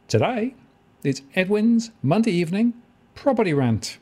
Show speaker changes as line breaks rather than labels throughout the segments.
Today, it's Edwin's Monday evening property rant.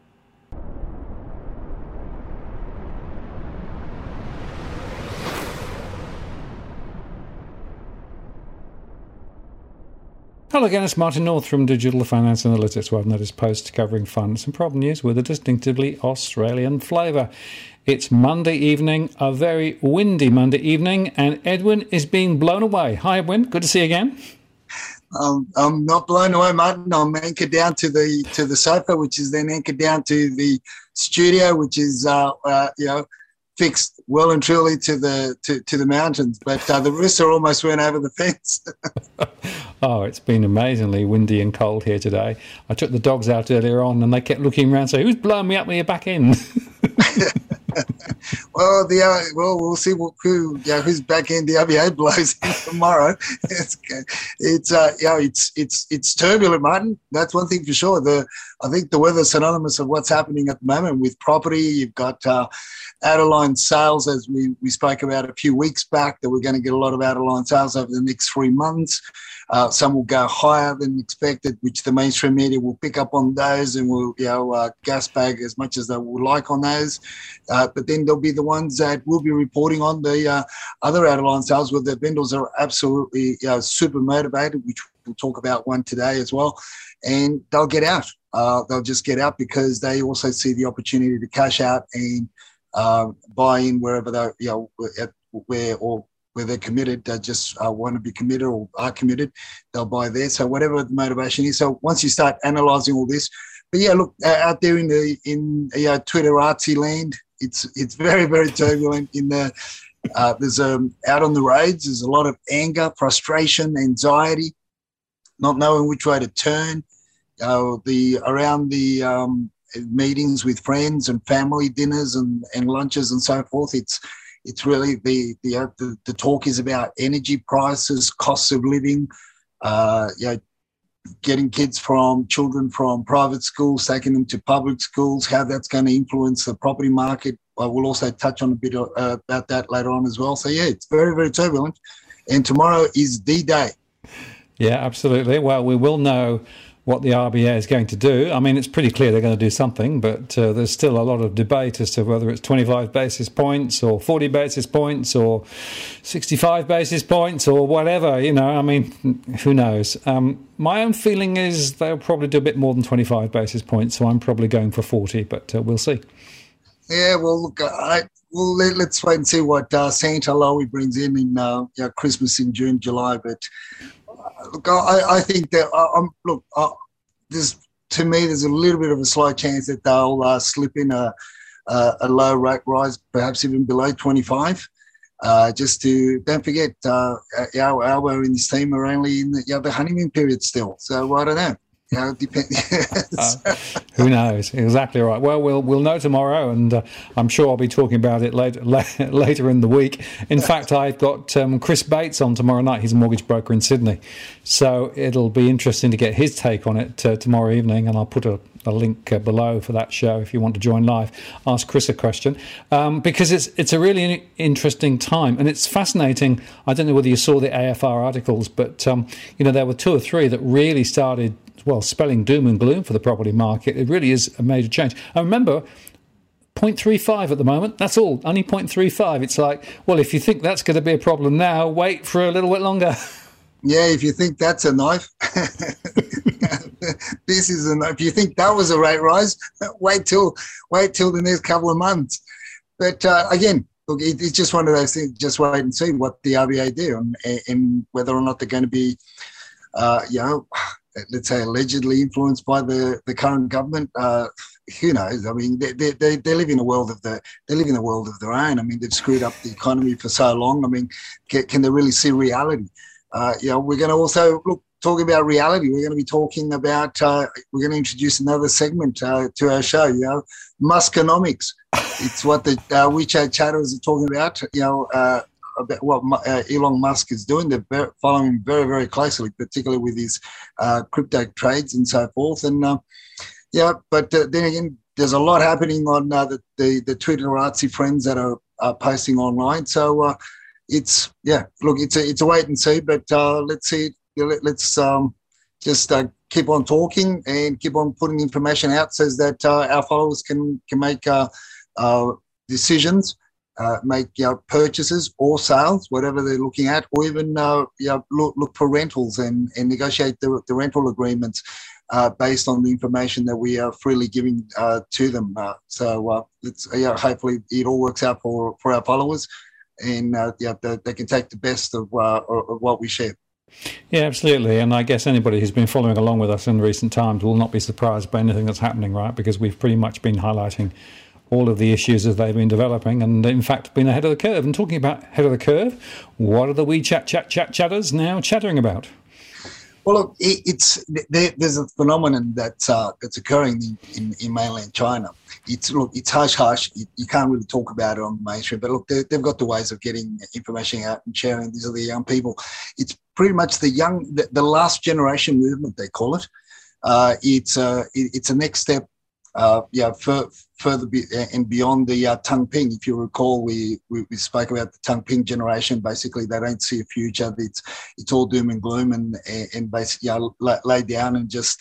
Hello again, it's Martin North from Digital Finance Analytics, where I've noticed posts covering funds and problem news with a distinctively Australian flavour. It's Monday evening, a very windy Monday evening, and Edwin is being blown away. Hi, Edwin. Good to see you again.
I'm not blown away, Martin. I'm anchored down to the sofa, which is then anchored down to the studio, which is fixed well and truly to the mountains. But the rooster almost went over the fence.
Oh, it's been amazingly windy and cold here today. I took the dogs out earlier on, and they kept looking around, saying, "Who's blowing me up with your back end?"
Well, we'll see whose back end the RBA blows in tomorrow. It's turbulent, Martin. That's one thing for sure. I think the weather's synonymous of what's happening at the moment with property. You've got out-of-line sales, as we spoke about a few weeks back, that we're going to get a lot of out-of-line sales over the next 3 months. Some will go higher than expected, which the mainstream media will pick up on those and will gas bag as much as they would like on those. But then there'll be the ones that will be reporting on the other out-of-line sales where the vendors are absolutely super motivated, which we'll talk about one today as well. And they'll get out. They'll just get out because they also see the opportunity to cash out and buy in wherever where they're committed, they just want to be committed or are committed, they'll buy there. So whatever the motivation is. So once you start analysing all this, but yeah, look, out there in Twitter artsy land, it's very, very turbulent. There's out on the roads, there's a lot of anger, frustration, anxiety, not knowing which way to turn. Around the meetings with friends and family dinners and lunches and so forth, it's really the talk is about energy prices, costs of living, getting children from private schools, taking them to public schools, how that's going to influence the property market. I will also touch on a bit about that later on as well. So yeah, it's very, very turbulent, and tomorrow is the day.
Yeah, absolutely. Well, we will know what the RBA is going to do. I mean, it's pretty clear they're going to do something, but there's still a lot of debate as to whether it's 25 basis points or 40 basis points or 65 basis points or whatever, I mean, who knows? My own feeling is they'll probably do a bit more than 25 basis points, so I'm probably going for 40, but we'll see.
Yeah, well, look, let's wait and see what Santa Lowy brings in Christmas in June, July, but look, I think that there's a little bit of a slight chance that they'll slip in a low rate rise, perhaps even below 25. Don't forget, our in this team are only in the honeymoon period still. So I don't know. It depends.
Who knows? Exactly right. Well, we'll know tomorrow, and I'm sure I'll be talking about it later in the week. In fact, I've got Chris Bates on tomorrow night. He's a mortgage broker in Sydney, so it'll be interesting to get his take on it tomorrow evening. And I'll put a link below for that show if you want to join live. Ask Chris a question because it's a really interesting time, and it's fascinating. I don't know whether you saw the AFR articles, but there were 2 or 3 that really started spelling doom and gloom for the property market. It really is a major change. I remember 0.35 at the moment. That's all, only 0.35. It's like, well, if you think that's going to be a problem now, wait for a little bit longer.
Yeah, if you think that's a knife, this is a knife. If you think that was a rate rise, wait till the next couple of months. But again, look, it's just one of those things. Just wait and see what the RBA do and whether or not they're going to be, let's say, allegedly influenced by the current government. Who knows? I mean, they live in a world of their own. I mean, they've screwed up the economy for so long. I mean, can they really see reality? We're going to also talk about reality. We're going to be talking about. We're going to introduce another segment to our show. Muskonomics. It's what the WeChat chatters are talking about. About what Elon Musk is doing. They're following him very, very closely, particularly with his crypto trades and so forth. And but then again, there's a lot happening on the Twitter artsy friends that are posting online. So it's a wait and see. But let's see. Let's just keep on talking and keep on putting information out so that our followers can make decisions, make purchases or sales, whatever they're looking at, or even look for rentals and negotiate the rental agreements based on the information that we are freely giving to them. So hopefully it all works out for our followers, and they can take the best of what we share.
Yeah, absolutely. And I guess anybody who's been following along with us in recent times will not be surprised by anything that's happening, right? Because we've pretty much been highlighting all of the issues as they've been developing, and in fact been ahead of the curve. And talking about ahead of the curve, what are the chatters now chattering about?
Well, look, there's a phenomenon that's occurring in mainland China. It's hush-hush. You can't really talk about it on the mainstream, but look, they've got the ways of getting information out and sharing. These are the young people. It's pretty much the last generation movement, they call it. It's a next step, further and beyond the Tangping. If you recall, we spoke about the Tangping generation. Basically, they don't see a future. It's all doom and gloom, and basically lay down and just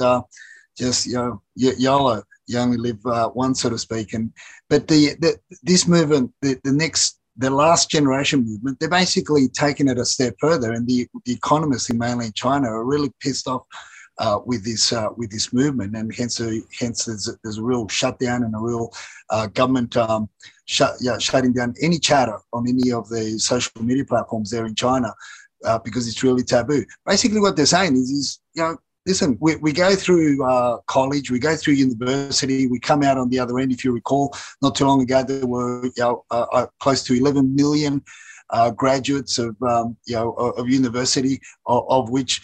YOLO. You only live once, so to speak. But this movement, the last generation movement, they're basically taking it a step further, and the economists in mainland China are really pissed off with this movement, and hence there's a real shutdown and a real government shutting down any chatter on any of the social media platforms there in China because it's really taboo. Basically, what they're saying is listen, we go through college, we go through university, we come out on the other end. If you recall, not too long ago there were close to 11 million graduates of university, of which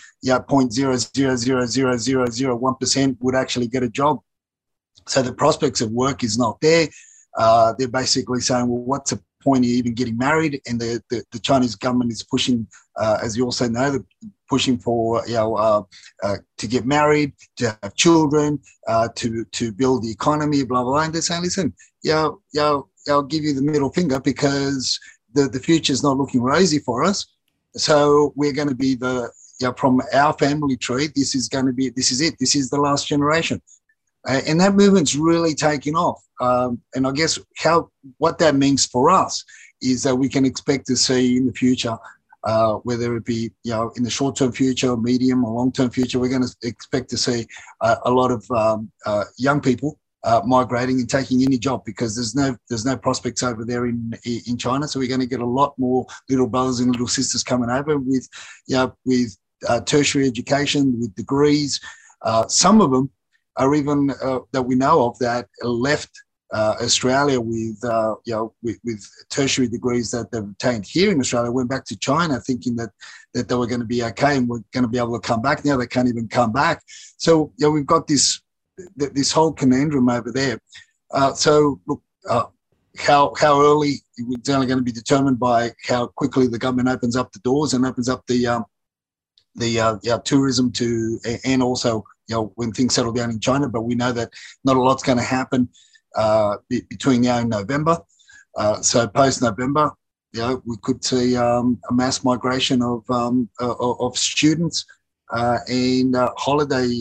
0.000001% would actually get a job. So the prospects of work is not there. They're basically saying, well, what's the point of even getting married? And the Chinese government is pushing, as you also know, pushing for to get married, to have children, to build the economy, blah blah. And they're saying, listen, I'll give you the middle finger because the future is not looking rosy for us. So we're going to be from our family tree. This is it. This is the last generation. And that movement's really taking off. And I guess what that means for us is that we can expect to see in the future, whether it be in the short-term future, medium or long-term future, we're going to expect to see a lot of young people migrating and taking any job because there's no prospects over there in China. So we're going to get a lot more little brothers and little sisters coming over with tertiary education, with degrees. Some of them are even that we know of that left Australia with tertiary degrees that they've obtained here in Australia, went back to China thinking that they were going to be okay and were going to be able to come back. Now they can't even come back. So we've got this whole conundrum over there. So look, how early it's only going to be determined by how quickly the government opens up the doors and opens up the tourism and also when things settle down in China. But we know that not a lot's going to happen between now and November. So post November, we could see a mass migration of students and holiday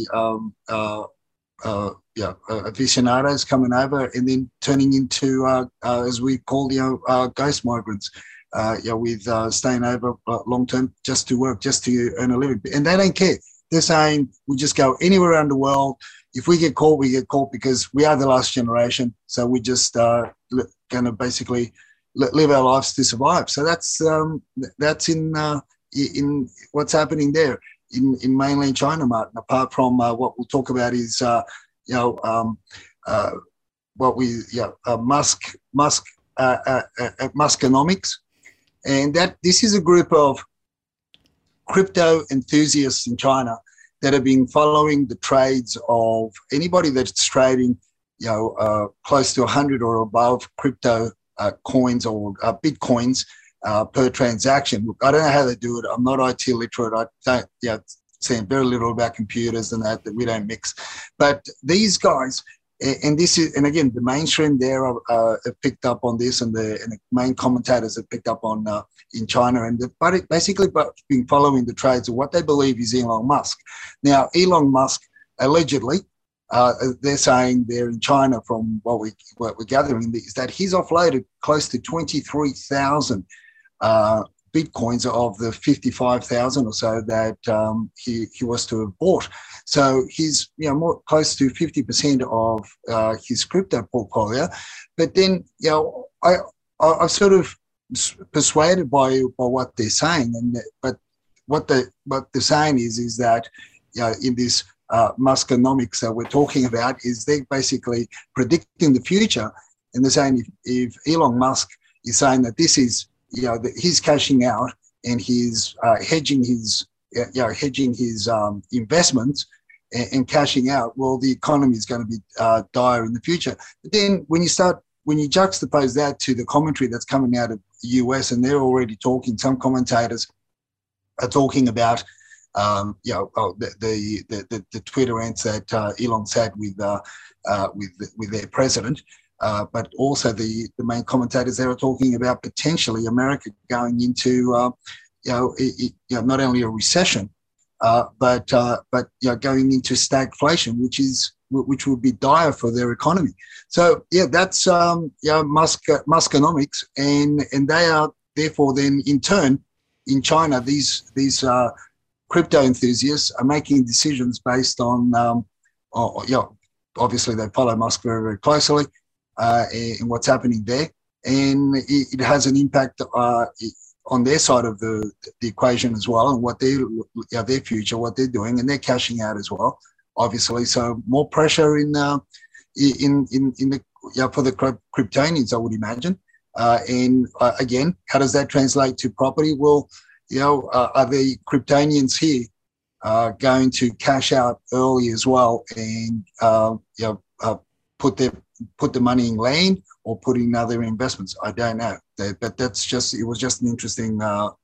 aficionados coming over, and then turning into as we call ghost migrants. With staying over long term just to work, just to earn a living, and they don't care. They're saying we just go anywhere around the world. If we get caught, we get caught because we are the last generation. So we just going to basically live our lives to survive. So that's in what's happening there in mainland China, Martin. Apart from what we'll talk about is Muskonomics, and that this is a group of crypto enthusiasts in China that have been following the trades of anybody that's trading, close to 100 or above crypto coins or bitcoins per transaction. Look, I don't know how they do it. I'm not IT literate. I don't, saying very little about computers and that we don't mix. But these guys And this is, and again, the mainstream there have picked up on this, and the main commentators have picked up on in China, and basically been following the trades of what they believe is Elon Musk. Now, Elon Musk allegedly, they're saying there in China, from what we're gathering, is that he's offloaded close to 23,000 Bitcoins of the 55,000 or so that he was to have bought. So he's more close to 50% of his crypto portfolio. But then I'm sort of persuaded by what they're saying, but what they're saying is that in this Muskonomics that we're talking about, is they're basically predicting the future, and they're saying if Elon Musk is saying that this is that he's cashing out and he's hedging his investments and cashing out, well, the economy is going to be dire in the future. But then when you juxtapose that to the commentary that's coming out of the US, and they're already talking, some commentators are talking about the Twitter ants that Elon's had with their president. But also the main commentators there are talking about potentially America going into not only a recession, but going into stagflation, which would be dire for their economy. So that's Muskonomics, and they are therefore then in turn in China these crypto enthusiasts are making decisions based on obviously they follow Musk very, very closely. And what's happening there, and it has an impact on their side of the equation as well, and what their future, what they're doing, and they're cashing out as well, obviously. So more pressure in the for the Kryptonians, I would imagine. And again, how does that translate to property? Well, are the Kryptonians here going to cash out early as well, and put the money in land or put in other investments? I don't know, but it was just an interesting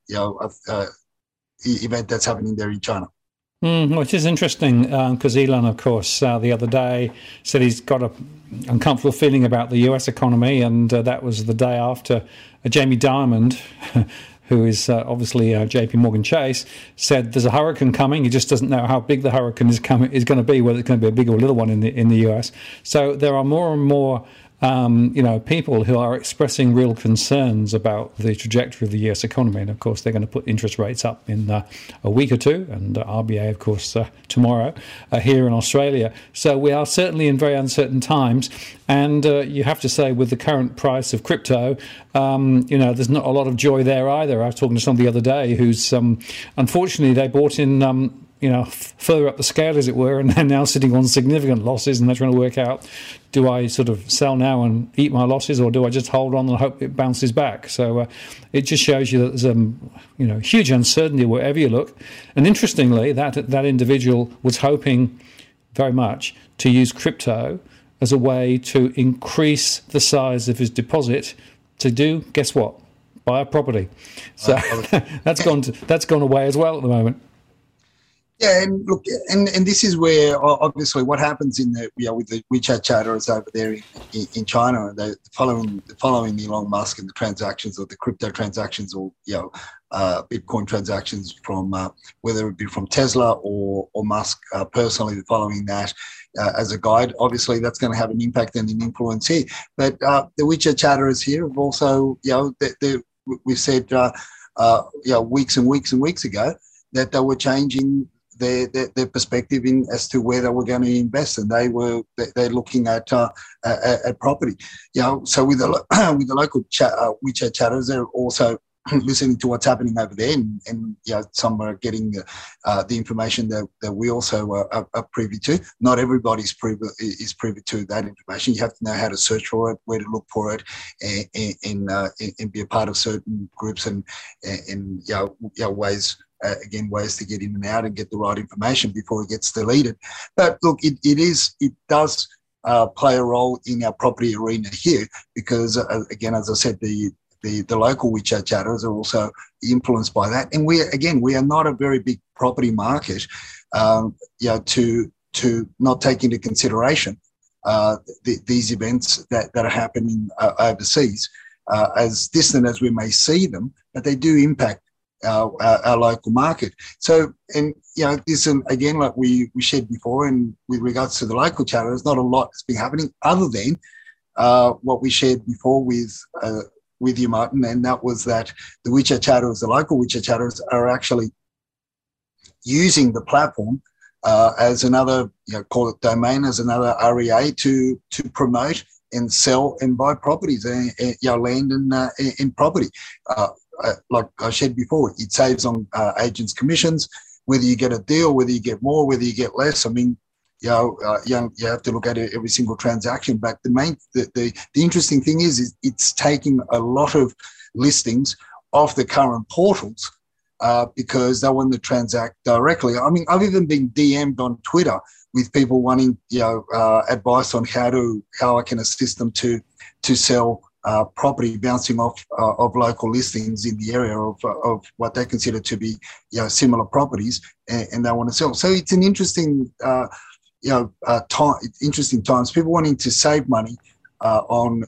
event that's happening there in China.
Which is interesting because Elon, of course, the other day said he's got an uncomfortable feeling about the US economy, and that was the day after Jamie Dimon, who is obviously JP Morgan Chase, said there's a hurricane coming. He just doesn't know how big the hurricane is going to be, whether it's going to be a big or little one in the US. So there are more and more people who are expressing real concerns about the trajectory of the US economy. And of course, they're going to put interest rates up in a week or two, and RBA, of course, tomorrow here in Australia. So we are certainly in very uncertain times. And you have to say, with the current price of crypto, there's not a lot of joy there either. I was talking to somebody the other day who's, unfortunately, they bought in further up the scale, as it were, and they're now sitting on significant losses, and they're trying to work out, do I sort of sell now and eat my losses, or do I just hold on and hope it bounces back? So it just shows you that there's huge uncertainty wherever you look. And interestingly, that individual was hoping very much to use crypto as a way to increase the size of his deposit to do, guess what? Buy a property. So that's gone away as well at the moment.
Yeah, and look, and this is where obviously what happens with the WeChat chatters over there in China, and they're following Elon Musk and the transactions, or the crypto transactions, or Bitcoin transactions from whether it be from Tesla or Musk personally following that as a guide. Obviously, that's going to have an impact and an influence here. But the WeChat chatterers here have also, we said weeks and weeks and weeks ago that they were changing their perspective as to where they were going to invest, and they're looking at property. So with the local WeChat chatters, they're also listening to what's happening over there, and some are getting the information that we also are privy to. Not everybody's is privy to that information. You have to know how to search for it, where to look for it, and be a part of certain groups and ways. Ways to get in and out and get the right information before it gets deleted. But look, it does play a role in our property arena here, because again, as I said, the local WeChat chatters are also influenced by that. And we are not a very big property market, to not take into consideration these events that are happening overseas, as distant as we may see them, but they do impact our local market. So, and this, again, like we shared before, and with regards to the local charter, there's not a lot that's been happening other than what we shared before with you, Martin, and that was that the WeChat Chatterers, the local WeChat Chatterers, are actually using the platform as another, call it domain, as another REA to promote and sell and buy properties, land and property. Like I said before, it saves on agents' commissions, whether you get a deal, whether you get more, whether you get less. I mean, you have to look at it every single transaction. But the interesting thing is it's taking a lot of listings off the current portals because they want to transact directly. I mean, I've even been DM'd on Twitter with people wanting advice on how I can assist them to sell property, bouncing off of local listings in the area of what they consider to be similar properties, and they want to sell. So it's an interesting interesting times. People wanting to save money on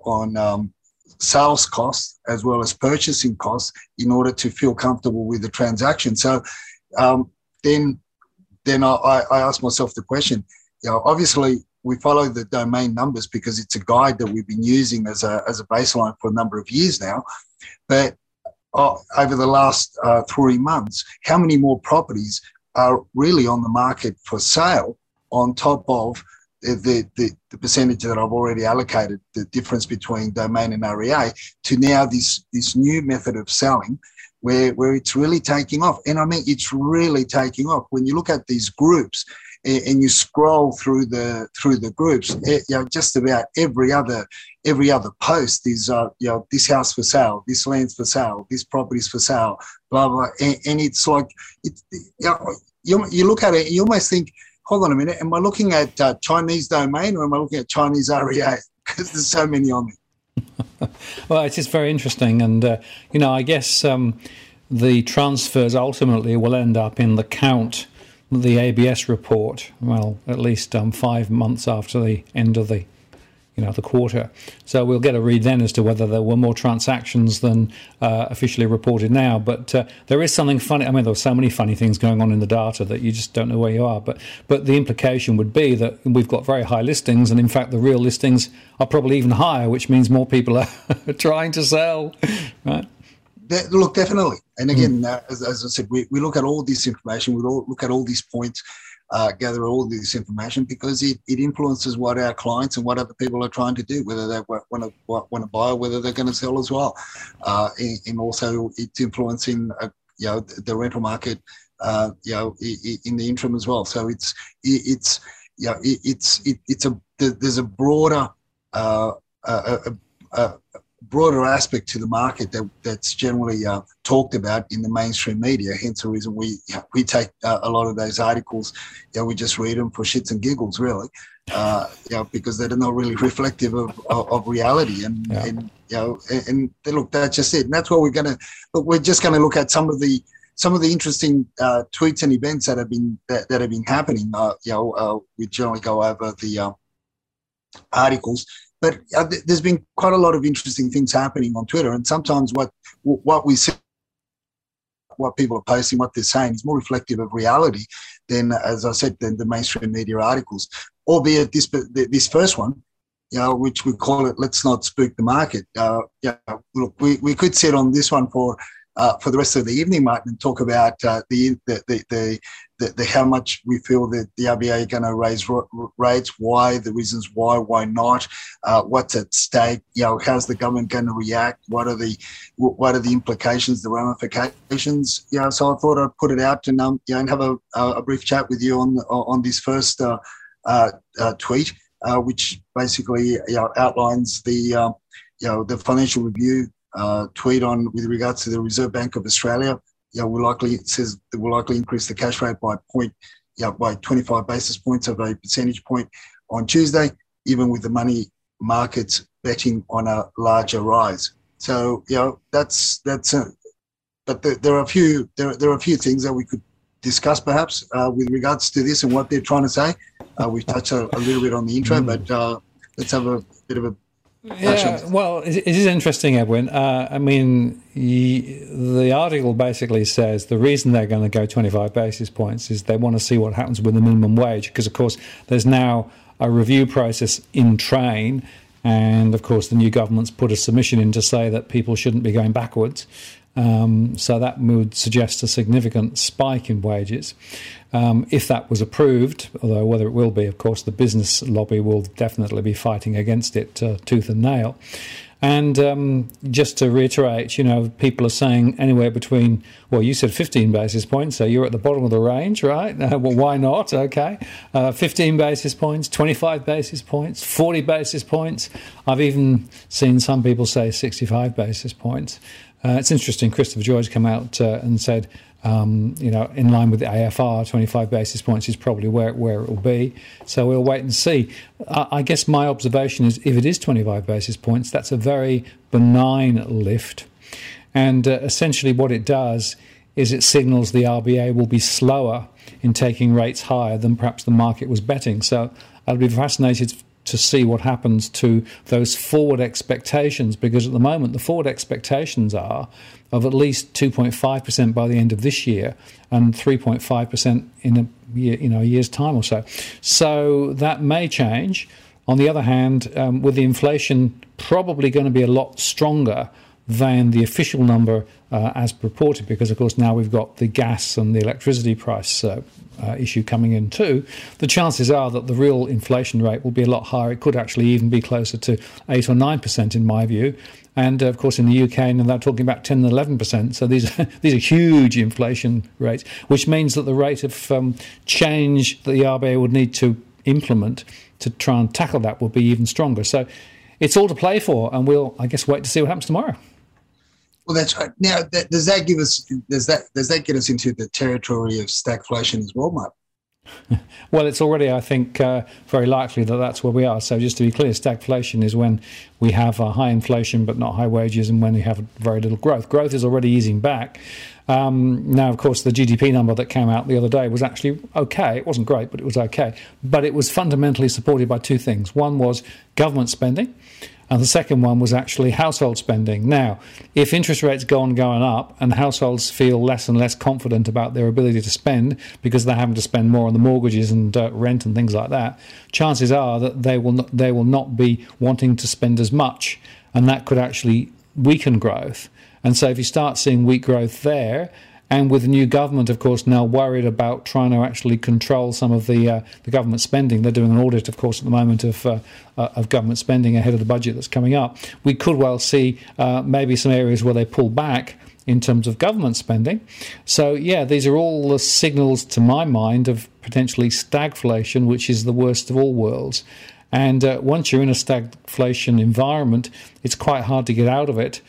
sales costs as well as purchasing costs in order to feel comfortable with the transaction. So then I asked myself the question. Obviously we follow the domain numbers because it's a guide that we've been using as a baseline for a number of years now. But over the last 3 months, how many more properties are really on the market for sale on top of the percentage that I've already allocated, the difference between domain and REA, to now this new method of selling where it's really taking off. And I mean, it's really taking off. When you look at these groups and you scroll through the groups, just about every other post is this house for sale, this land's for sale, this property's for sale, blah blah. And it's like you look at it, you almost think, hold on a minute, am I looking at Chinese domain or am I looking at Chinese REA? Because there's so many on it.
Well, it's just very interesting, and I guess the transfers ultimately will end up in the count. The ABS report, well, at least 5 months after the end of the quarter. So we'll get a read then as to whether there were more transactions than officially reported now. But there is something funny. I mean, there are so many funny things going on in the data that you just don't know where you are. But the implication would be that we've got very high listings, and in fact, the real listings are probably even higher, which means more people are trying to sell, right?
Look, definitely. And again, as I said, we look at all this information, we look at all these points, gather all this information because it influences what our clients and what other people are trying to do, whether they want to buy or whether they're going to sell as well. And also it's influencing, the rental market, in the interim as well. So there's a broader, broader aspect to the market that's generally talked about in the mainstream media. Hence the reason we take a lot of those articles, we just read them for shits and giggles, really, because they're not really reflective of reality. And look, that's just it. And that's what we're just going to look at some of the interesting tweets and events that have been happening. We generally go over the articles. But there's been quite a lot of interesting things happening on Twitter, and sometimes what we see, what people are posting, what they're saying is more reflective of reality than, as I said, than the mainstream media articles. Albeit this first one, which we call it "Let's Not Spook the Market." Look, we could sit on this one for the rest of the evening, Martin, and talk about the how much we feel that the RBA are going to raise rates, why, the reasons why not, what's at stake, how's the government going to react, what are the implications, the ramifications. So I thought I'd put it out and have a brief chat with you on this first tweet, which basically outlines the financial review tweet with regards to the Reserve Bank of Australia. It says that will likely increase the cash rate by 25 basis points of a percentage point on Tuesday, even with the money markets betting on a larger rise. So but there are a few things that we could discuss perhaps with regards to this and what they're trying to say. We've touched a little bit on the intro, but let's have a bit of a
well, it is interesting, Edwin. I mean, the article basically says the reason they're going to go 25 basis points is they want to see what happens with the minimum wage, because, of course, there's now a review process in train, and, of course, the new government's put a submission in to say that people shouldn't be going backwards. So that would suggest a significant spike in wages. If that was approved, although whether it will be, of course, the business lobby will definitely be fighting against it tooth and nail. And just to reiterate, people are saying anywhere between, well, you said 15 basis points, so you're at the bottom of the range, right? Well, why not? Okay. 15 basis points, 25 basis points, 40 basis points. I've even seen some people say 65 basis points. It's interesting, Christopher George came out and said, in line with the AFR, 25 basis points is probably where it will be. So we'll wait and see. I guess my observation is if it is 25 basis points, that's a very benign lift. And essentially what it does is it signals the RBA will be slower in taking rates higher than perhaps the market was betting. So I'll be fascinated to see what happens to those forward expectations, because at the moment the forward expectations are of at least 2.5% by the end of this year and 3.5% in a year's time or so. So that may change. On the other hand, with the inflation probably going to be a lot stronger than the official number as purported, because, of course, now we've got the gas and the electricity price issue coming in too, the chances are that the real inflation rate will be a lot higher. It could actually even be closer to 8 or 9% in my view. And, of course, in the UK, and they're talking about 10 and 11%. So these are huge inflation rates, which means that the rate of change that the RBA would need to implement to try and tackle that will be even stronger. So it's all to play for, and we'll, I guess, wait to see what happens tomorrow.
Well, that's right. Now, does that get us into the territory of stagflation as well, Mark?
Well, it's already, I think, very likely that that's where we are. So just to be clear, stagflation is when we have high inflation but not high wages, and when we have very little growth. Growth is already easing back. Now, of course, the GDP number that came out the other day was actually okay. It wasn't great, but it was okay. But it was fundamentally supported by two things. One was government spending, and the second one was actually household spending. Now, if interest rates go on going up and households feel less and less confident about their ability to spend because they're having to spend more on the mortgages and rent and things like that, chances are that they will not be wanting to spend as much, and that could actually weaken growth. And so if you start seeing weak growth there, and with the new government, of course, now worried about trying to actually control some of the government spending. They're doing an audit, of course, at the moment of government spending ahead of the budget that's coming up. We could well see maybe some areas where they pull back in terms of government spending. So, yeah, these are all the signals, to my mind, of potentially stagflation, which is the worst of all worlds. And once you're in a stagflation environment, it's quite hard to get out of it.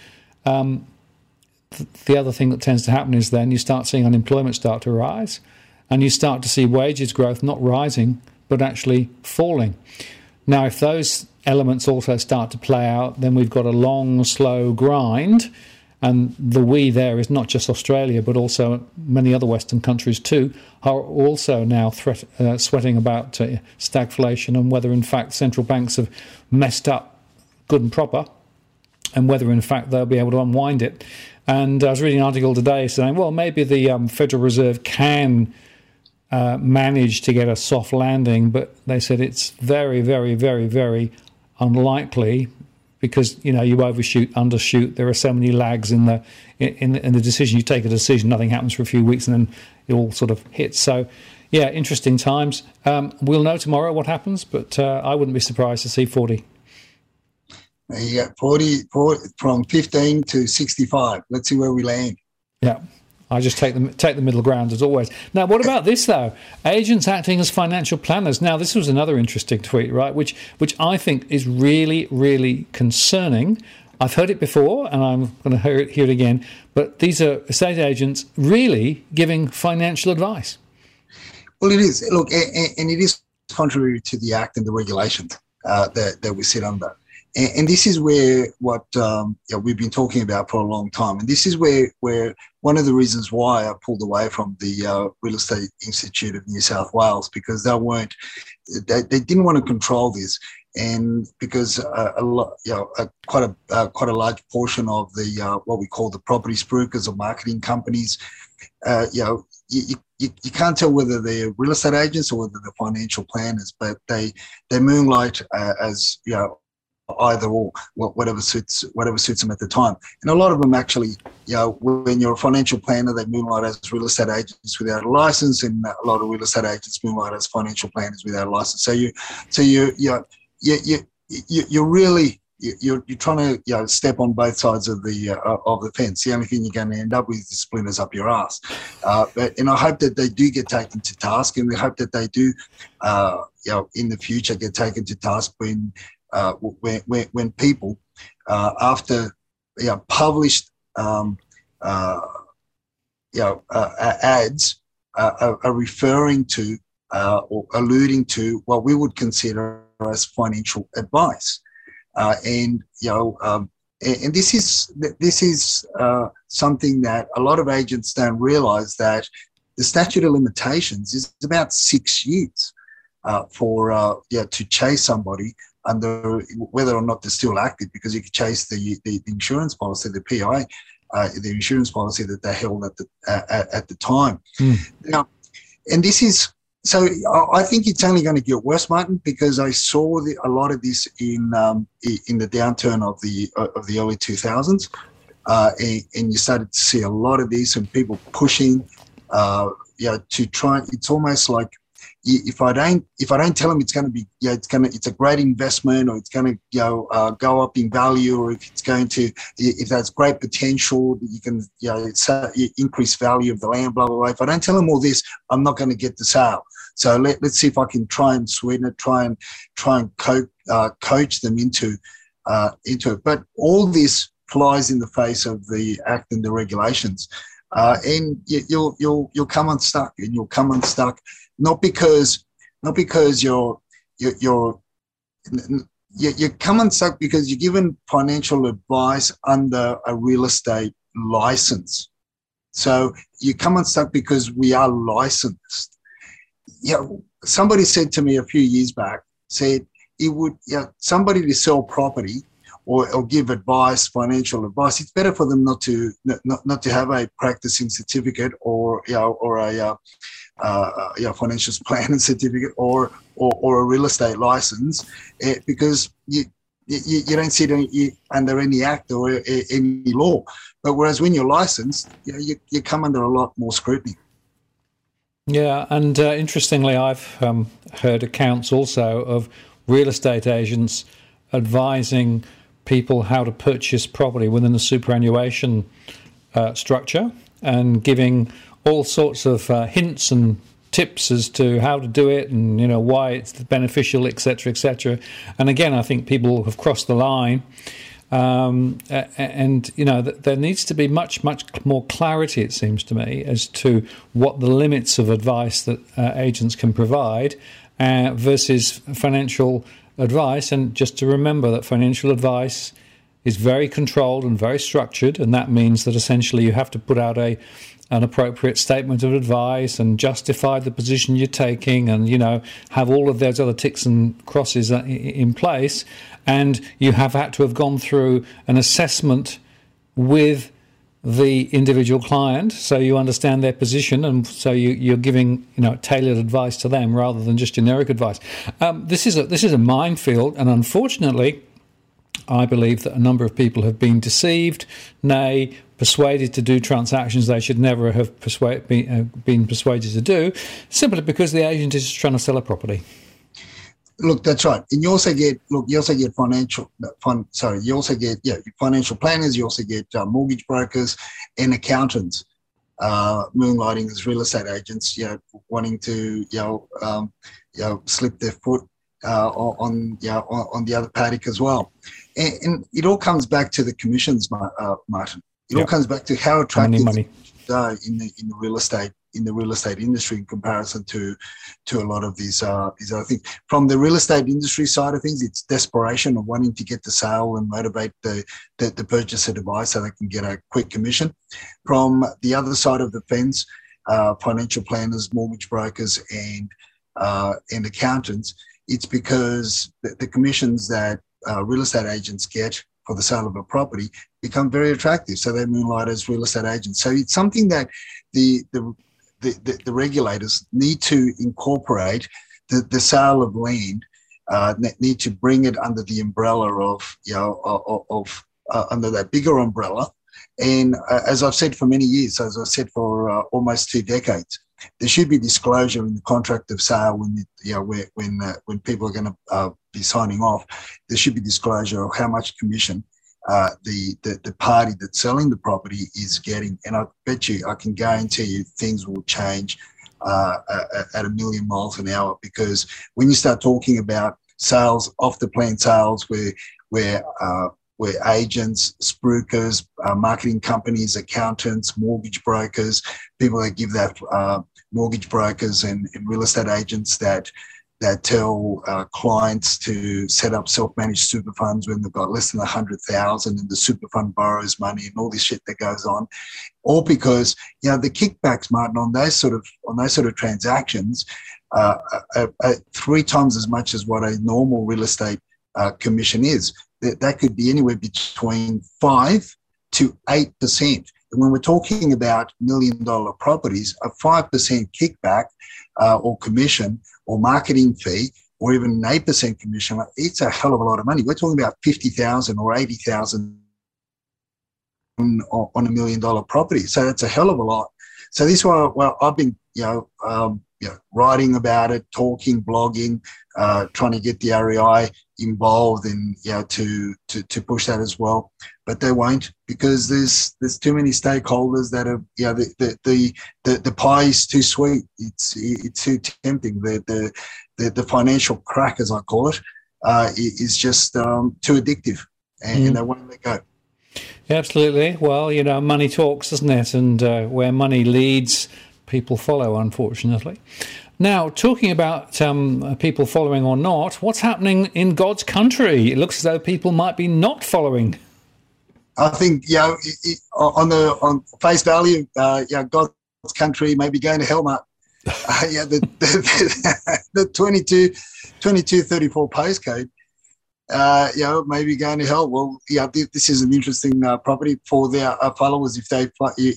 The other thing that tends to happen is then you start seeing unemployment start to rise, and you start to see wages growth not rising but actually falling. Now, if those elements also start to play out, then we've got a long, slow grind, and the we there is not just Australia but also many other Western countries too are also now sweating about stagflation and whether in fact central banks have messed up good and proper, and whether in fact they'll be able to unwind it. And I was reading an article today saying, well, maybe the Federal Reserve can manage to get a soft landing, but they said it's very, very, very, very unlikely because, you overshoot, undershoot. There are so many lags in the decision. You take a decision, nothing happens for a few weeks, and then it all sort of hits. So, yeah, interesting times. We'll know tomorrow what happens, but I wouldn't be surprised to see 40.
You got 40 from 15 to 65. Let's see where we land.
Yeah, I just take the middle ground as always. Now, what about this though? Agents acting as financial planners. Now, this was another interesting tweet, right? Which I think is really, really concerning. I've heard it before, and I'm going to hear it again. But these are estate agents really giving financial advice.
Well, it is. Look, and it is contrary to the Act and the regulations that we sit under. And this is where what we've been talking about for a long time. And this is where one of the reasons why I pulled away from the Real Estate Institute of New South Wales, because they didn't want to control this. And because quite a large portion of the what we call the property spruikers or marketing companies, you can't tell whether they're real estate agents or whether they're financial planners, but they moonlight as either or, whatever suits them at the time. And a lot of them actually, when you're a financial planner, they moonlight as real estate agents without a license, and a lot of real estate agents moonlight as financial planners without a license. So you're really trying to step on both sides of the fence. The only thing you're going to end up with is splinters up your ass. And I hope that they do get taken to task, and we hope that they do, in the future, get taken to task when people, after published ads, are referring to or alluding to what we would consider as financial advice. And this is something that a lot of agents don't realise, that the statute of limitations is about 6 years to chase somebody under, whether or not they're still active, because you could chase the insurance policy, the PI, the insurance policy that they held at the time. Now, and this is. So I think it's only going to get worse, Martin, because I saw a lot of this in the downturn of the early 2000s, and you started to see a lot of this and people pushing, to try. It's almost like if I don't tell them it's going to be, it's a great investment, or it's going to go up in value, or if that's great potential, you can increase value of the land, blah blah blah. If I don't tell them all this, I'm not going to get the sale. So let's see if I can try and sweeten it, try and coach them into it. But all this flies in the face of the Act and the regulations, and you'll come unstuck, and you'll come unstuck not because you're come unstuck because you're given financial advice under a real estate license. So you come unstuck because we are licensed. Somebody said to me a few years back, said it would, somebody to sell property or give advice, financial advice, it's better for them not to have a practicing certificate or a financial planning certificate or a real estate license, because you don't see it under any act or any law. But whereas when you're licensed, you come under a lot more scrutiny.
Yeah, and interestingly, I've heard accounts also of real estate agents advising people how to purchase property within the superannuation structure, and giving all sorts of hints and tips as to how to do it, and why it's beneficial, etc., etc. And again, I think people have crossed the line. And there needs to be much more clarity, it seems to me, as to what the limits of advice that agents can provide versus financial advice. And just to remember that financial advice is very controlled and very structured, and that means that essentially you have to put out an appropriate statement of advice and justify the position you're taking, and have all of those other ticks and crosses in place. And you have had to have gone through an assessment with the individual client, so you understand their position, and so you're giving tailored advice to them rather than just generic advice. This is a minefield, and unfortunately, I believe that a number of people have been deceived, nay, persuaded to do transactions they should never have been persuaded to do, simply because the agent is trying to sell a property.
Look, that's right. And you also get financial planners, you also get mortgage brokers and accountants moonlighting as real estate agents, wanting to slip their foot on the other paddock as well. And it all comes back to the commissions, Martin. It all comes back to how attractive money. In the real estate in the real estate industry in comparison to a lot of these other things. From the real estate industry side of things, it's desperation of wanting to get the sale and motivate the purchaser to buy so they can get a quick commission. From the other side of the fence, financial planners, mortgage brokers, and accountants, it's because the commissions that real estate agents get for the sale of a property become very attractive. So they moonlight as real estate agents. So it's something that the regulators need to incorporate. The sale of land need to bring it under the umbrella of under that bigger umbrella. And as I've said for many years, as I've said for almost 2 decades, there should be disclosure in the contract of sale when people are going to be signing off. There should be disclosure of how much commission the party that's selling the property is getting. And I bet you, I can guarantee you, things will change at a million miles an hour, because when you start talking about sales, off the plan sales, where agents, spruikers, marketing companies, accountants, mortgage brokers, people that give that mortgage brokers and real estate agents that tell clients to set up self-managed super funds when they've got less than 100,000 and the super fund borrows money and all this shit that goes on, all because the kickbacks, Martin, on those sort of transactions are 3 times as much as what a normal real estate commission is. That could be anywhere between 5 to 8%. And when we're talking about $1 million properties, a 5% kickback or commission or marketing fee, or even an 8% commission, it's a hell of a lot of money. We're talking about $50,000 or $80,000 on $1 million property. So that's a hell of a lot. So this is why I've been, writing about it, talking, blogging, trying to get the REI involved and to push that as well. But they won't, because there's too many stakeholders that are the pie is too sweet. It's too tempting. The financial crack, as I call it, is just too addictive, and they won't let go.
Absolutely. Well, money talks, doesn't it? And where money leads, people follow, unfortunately. Now, talking about people following or not, what's happening in God's country? It looks as though people might be not following.
I think, on face value, God's country may be going to hell, Mark. The 2234 postcode, maybe going to hell. Well, this is an interesting property for their followers. If they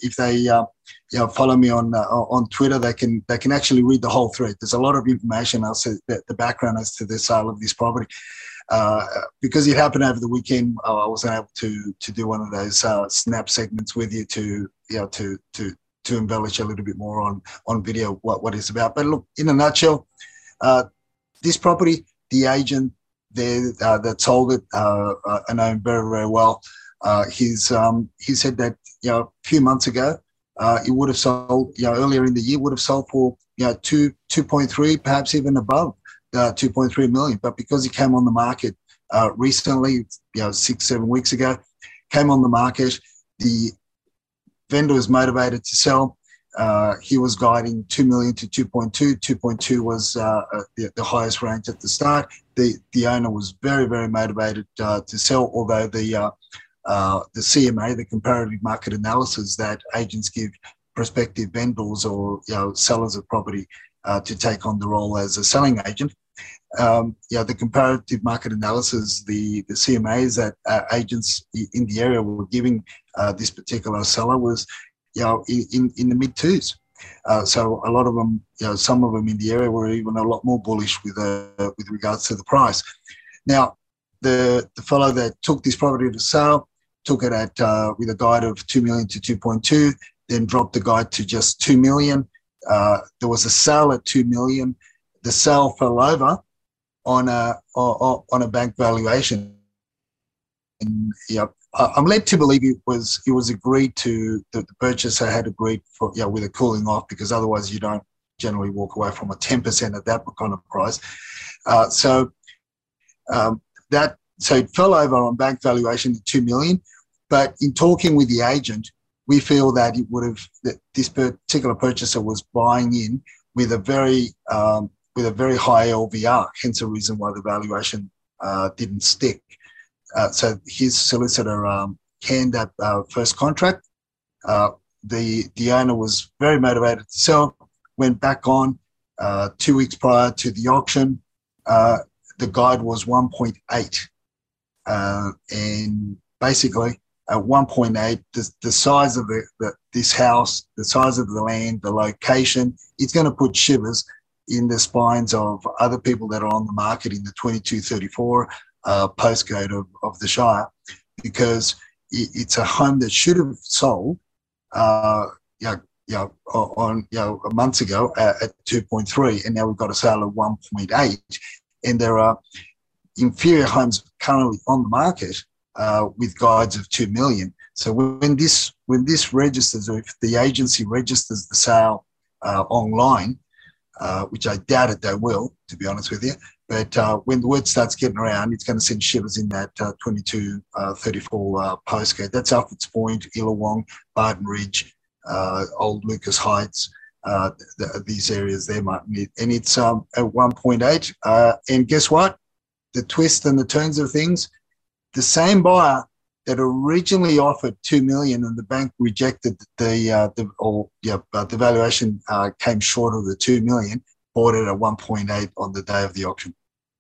follow me on Twitter, they can actually read the whole thread. There's a lot of information as to the background as to the sale of this property. Because it happened over the weekend, I wasn't able to do one of those snap segments with you to embellish a little bit more on video what it's about. But look, in a nutshell, this property, the agent there that sold it, I know him very, very well. He said that a few months ago, it would have sold, earlier in the year, would have sold for 2.3, perhaps even above 2.3 million. But because it came on the market recently, 6-7 weeks ago, came on the market, the vendor was motivated to sell. He was guiding 2 million to 2.2. 2.2 was the highest range at the start. The owner was very, very motivated to sell, although the CMA, the comparative market analysis that agents give prospective vendors or sellers of property to take on the role as a selling agent. The comparative market analysis, the CMAs that agents in the area were giving this particular seller was in the mid twos. So a lot of them, some of them in the area were even a lot more bullish with regards to the price. Now, the fellow that took this property to sale took it at with a guide of 2 million to 2.2, then dropped the guide to just 2 million. There was a sale at 2 million. The sale fell over on a bank valuation. And I'm led to believe it was agreed to, the purchaser had agreed for with a cooling off, because otherwise you don't generally walk away from a 10% at that kind of price. So it fell over on bank valuation to 2 million. But in talking with the agent, we feel that that this particular purchaser was buying in with a very high LVR, hence the reason why the valuation didn't stick. So his solicitor canned that first contract. The owner was very motivated to sell, went back on 2 weeks prior to the auction. The guide was 1.8. And basically, at 1.8, the size of this house, the size of the land, the location, it's going to put shivers in the spines of other people that are on the market in the 2234 postcode of the Shire, because it's a home that should have sold months ago at 2.3, and now we've got a sale of 1.8, and there are inferior homes currently on the market with guides of 2 million. So when this registers, or if the agency registers the sale online, which I doubt it they will, to be honest with you, but when the word starts getting around, it's going to send shivers in that 2234 postcode. That's Alfred's Point, Illawong, Barton Ridge, Old Lucas Heights, these areas there, Martin. And it's at 1.8. And guess what? The twist and the turns of things, the same buyer that originally offered 2 million and the bank rejected the valuation came short of the 2 million, bought it at 1.8 on the day of the auction.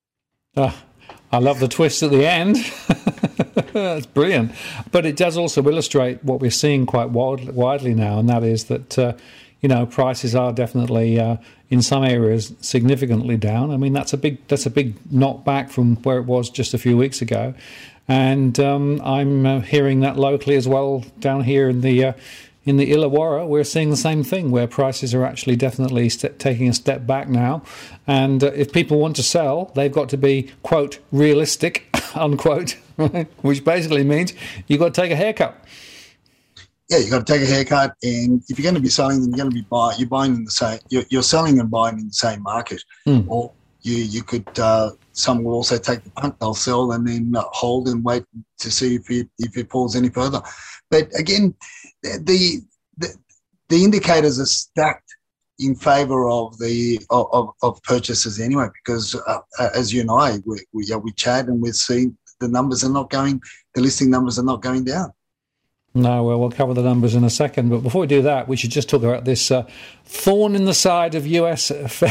I love the twist at the end. That's brilliant. But it does also illustrate what we're seeing quite widely now, and that is that prices are definitely in some areas significantly down. I mean, that's a big knockback from where it was just a few weeks ago, and I'm hearing that locally as well down here in the Illawarra. We're seeing the same thing, where prices are actually definitely taking a step back now, and if people want to sell, they've got to be, quote, realistic, unquote, which basically means you've got to take a haircut.
Yeah, you've got to take a haircut, and if you're going to be selling, then you're going to be buying in the same. You're selling and buying in the same market, or you could. Some will also take the punt; they'll sell and then hold and wait to see if it falls any further. But again, the indicators are stacked in favour of purchases anyway, because as you and I we chat and we're seeing the numbers are not going. The listing numbers are not going down.
No, well, we'll cover the numbers in a second. But before we do that, we should just talk about this thorn in the side of US,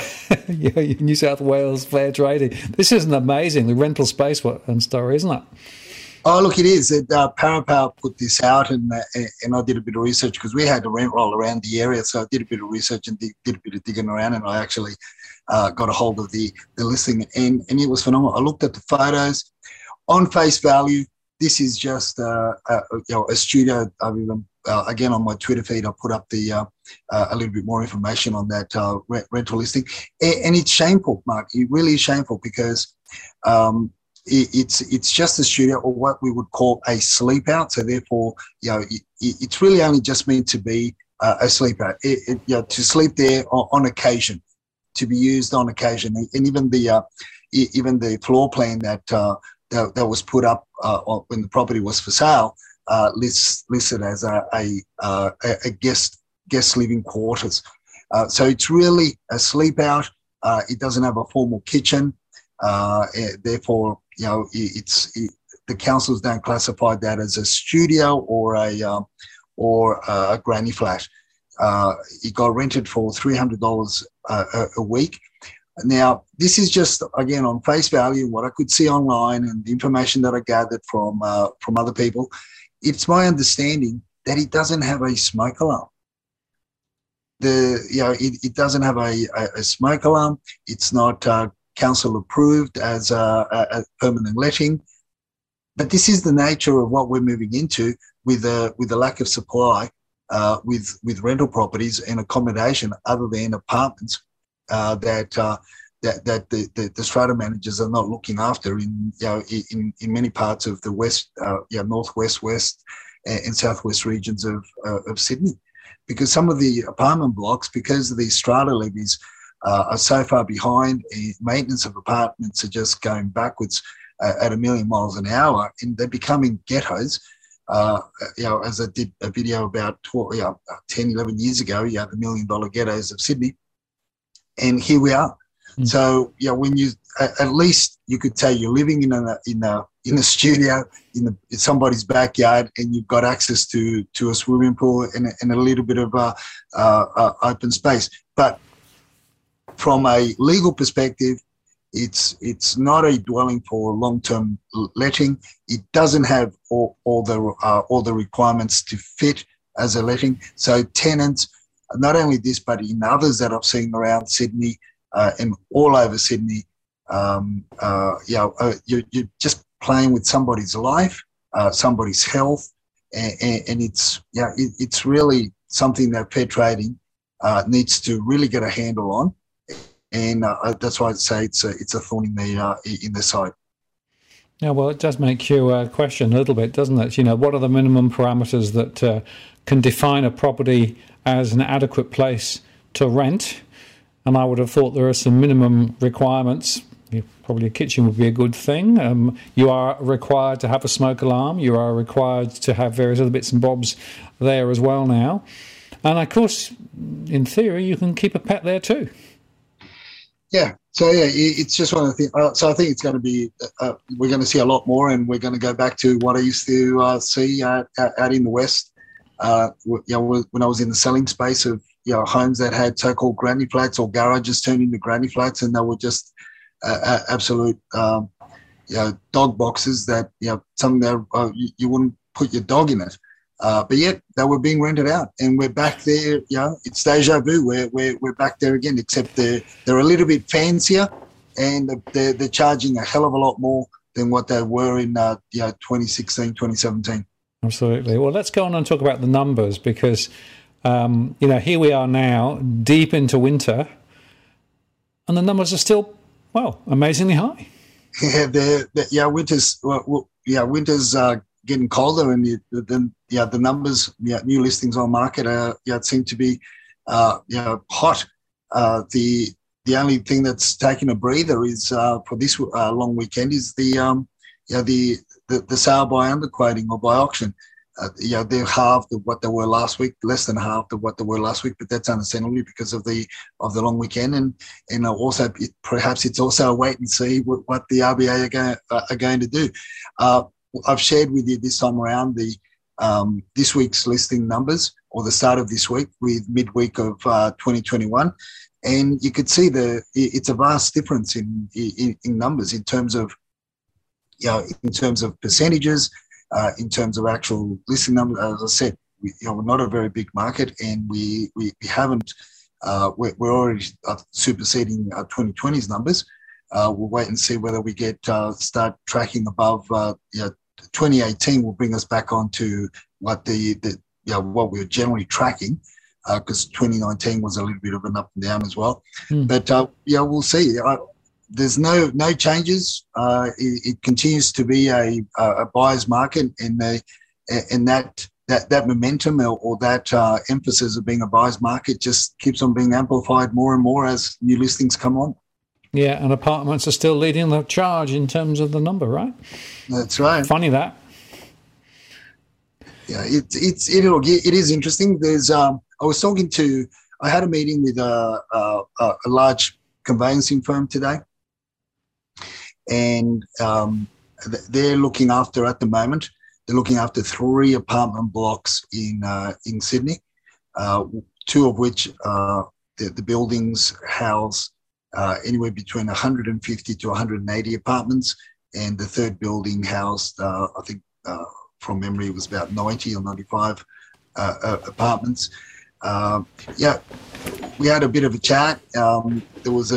New South Wales fair trading. This isn't amazing, the rental space and story, isn't it?
Oh, look, it is. Parapower put this out, and I did a bit of research because we had a rent roll around the area. So I did a bit of research and did a bit of digging around, and I actually got a hold of the listing, and it was phenomenal. I looked at the photos. On face value, this is just a studio. I've even, again, on my Twitter feed, I put up a little bit more information on that rental listing. And it's shameful, Mark. It really is shameful because it's just a studio, or what we would call a sleep out. So therefore, it's really only just meant to be a sleep out. To sleep there on occasion, to be used on occasion. And even the floor plan that was put up when the property was for sale, listed as a guest living quarters. So it's really a sleep out. It doesn't have a formal kitchen. Therefore, the councils don't classify that as a studio or a granny flat. It got rented for $300 a week. Now, this is just, again, on face value, what I could see online and the information that I gathered from other people. It's my understanding that it doesn't have a smoke alarm. It doesn't have a smoke alarm. It's not council approved as a permanent letting. But this is the nature of what we're moving into with the lack of supply with rental properties and accommodation other than apartments. That the strata managers are not looking after in many parts of the west, northwest, west, and southwest regions of Sydney, because some of the apartment blocks, because of these strata levies, are so far behind. Maintenance of apartments are just going backwards at 1 million miles an hour, and they're becoming ghettos. as I did a video about 10, 11 years ago, the $1 million ghettos of Sydney. And here we are. So, when you, at least you could say you're living in a studio in somebody's backyard, and you've got access to a swimming pool and a little bit of open space. But from a legal perspective, it's not a dwelling for long-term letting. It doesn't have all the requirements to fit as a letting. So tenants, not only this, but in others that I've seen around Sydney and all over Sydney, you're just playing with somebody's life, somebody's health, and it's really something that fair trading needs to really get a handle on. And that's why I'd say it's a thorn in the side.
Yeah, well, it does make you question a little bit, doesn't it? What are the minimum parameters that can define a property as an adequate place to rent? And I would have thought there are some minimum requirements. Probably a kitchen would be a good thing. You are required to have a smoke alarm. You are required to have various other bits and bobs there as well now. And, of course, in theory, you can keep a pet there too.
Yeah. So, it's just one of the things. So I think it's going to be, we're going to see a lot more, and we're going to go back to what I used to see out in the West. When I was in the selling space of, homes that had so-called granny flats or garages turned into granny flats, and they were just absolute, dog boxes that, something that you wouldn't put your dog in it. But yet they were being rented out, and we're back there. It's deja vu. We're back there again, except they're a little bit fancier, and they're charging a hell of a lot more than what they were in 2016, 2017.
Absolutely. Well, let's go on and talk about the numbers, because here we are now, deep into winter, and the numbers are still, amazingly high.
Winter's getting colder, and the numbers, new listings on market seem to be hot. The only thing that's taken a breather is for this long weekend is the sale by underquoting or by auction. They're half of what they were last week, less than half of what they were last week, but that's understandably because of the long weekend, and also perhaps it's also a wait and see what the RBA are going to do. I've shared with you this time around the this week's listing numbers, or the start of this week with midweek of 2021, and you could see it's a vast difference in numbers in terms of percentages, in terms of actual listing numbers. As I said, we're not a very big market, and we haven't. We're already superseding 2020's numbers. We'll wait and see whether we start tracking above. 2018 will bring us back onto what what we're generally tracking, because 2019 was a little bit of an up and down as well. But we'll see. There's no changes. It continues to be a buyer's market, and that momentum or that emphasis of being a buyer's market just keeps on being amplified more and more as new listings come on.
Yeah, and apartments are still leading the charge in terms of the number, right?
That's right.
Funny that.
Yeah, it is interesting. I had a meeting with a large conveyancing firm today, and they're looking after, at the moment, they're looking after 3 apartment blocks in Sydney, 2 of which the buildings house anywhere between 150 to 180 apartments, and the 3rd building housed, I think from memory, it was about 90 or 95 apartments. We had a bit of a chat. There was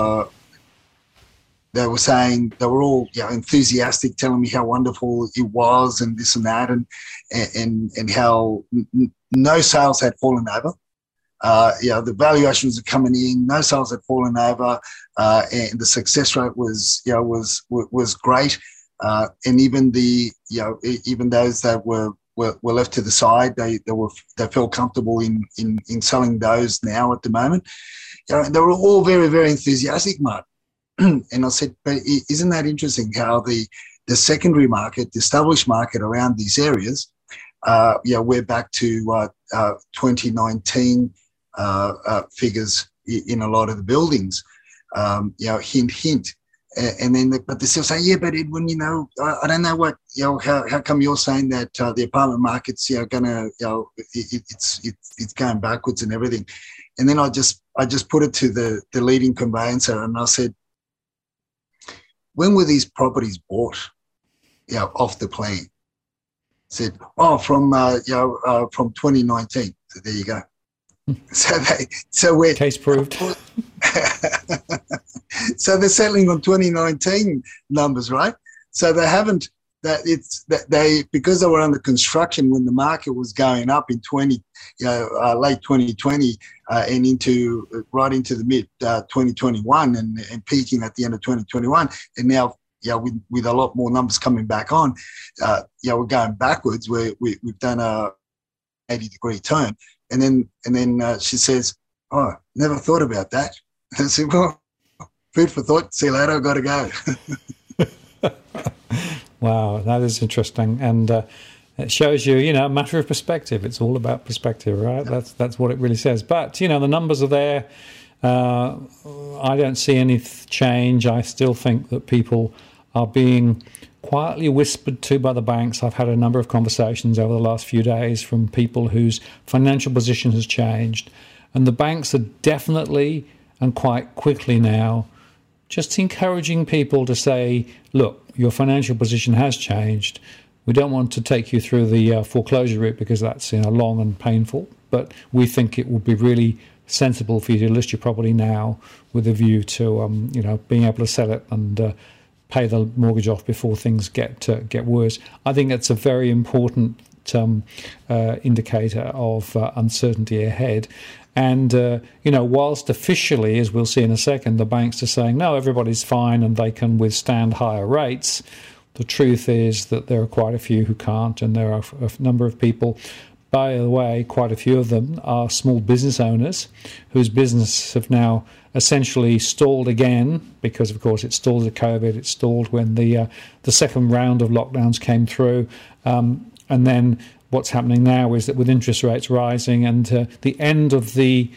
they were saying, they were all enthusiastic, telling me how wonderful it was and this and that, and how no sales had fallen over. The valuations are coming in, no sales had fallen over, and the success rate was great. And even even those that were left to the side, they felt comfortable in selling those now at the moment. They were all very, very enthusiastic, Mark. And I said, but isn't that interesting how the secondary market, the established market around these areas we're back to 2019 figures in a lot of the buildings. Hint, hint. And then, but they still say, yeah, but Edwin, I don't know what, how come you're saying that the apartment market's, gonna, it's going backwards and everything. And then I just put it to the leading conveyancer, and I said, when were these properties bought, off the plan? Said, from 2019. So there you go. So we're
case proved.
So they're settling on 2019 numbers, right? So they haven't. Because they were under construction when the market was going up in late 2020 and right into the mid 2021 and peaking at the end of 2021, and now with a lot more numbers coming back on, we're going backwards. We've done a 80-degree turn, and then she says, "Oh, never thought about that." I said, "Well, food for thought. See you later. I've got to go."
Wow, that is interesting, and it shows you, a matter of perspective. It's all about perspective, right? That's what it really says. But the numbers are there. I don't see any change. I still think that people are being quietly whispered to by the banks. I've had a number of conversations over the last few days from people whose financial position has changed, and the banks are definitely and quite quickly now just encouraging people to say, look, your financial position has changed. We don't want to take you through the foreclosure route because that's long and painful, but we think it would be really sensible for you to list your property now with a view to being able to sell it and pay the mortgage off before things get worse. I think it's a very important indicator of uncertainty ahead. And, whilst officially, as we'll see in a second, the banks are saying, no, everybody's fine and they can withstand higher rates, the truth is that there are quite a few who can't, and there are a number of people. By the way, quite a few of them are small business owners whose businesses have now essentially stalled again because, of course, it stalled at COVID, it stalled when the second round of lockdowns came through, and then what's happening now is that with interest rates rising and the end of the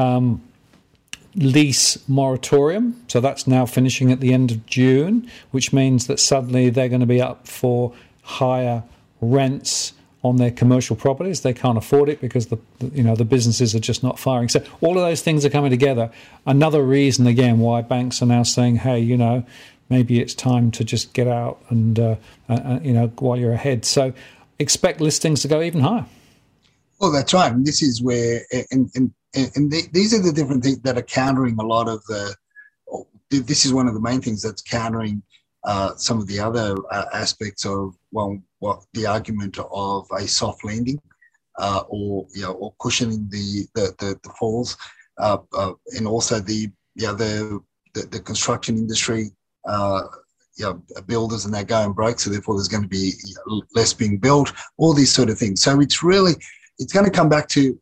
lease moratorium, so that's now finishing at the end of June, which means that suddenly they're going to be up for higher rents on their commercial properties. They can't afford it because the businesses are just not firing. So all of those things are coming together. Another reason, again, why banks are now saying, hey, maybe it's time to just get out and while you're ahead. So expect listings to go even higher.
Well, that's right. And this is where, these are the different things that are countering a lot of this is one of the main things that's countering some of the other aspects of, what the argument of a soft landing or cushioning the falls, and also the construction industry, builders and they're going broke, so therefore there's going to be less being built, all these sort of things. So it's going to come back to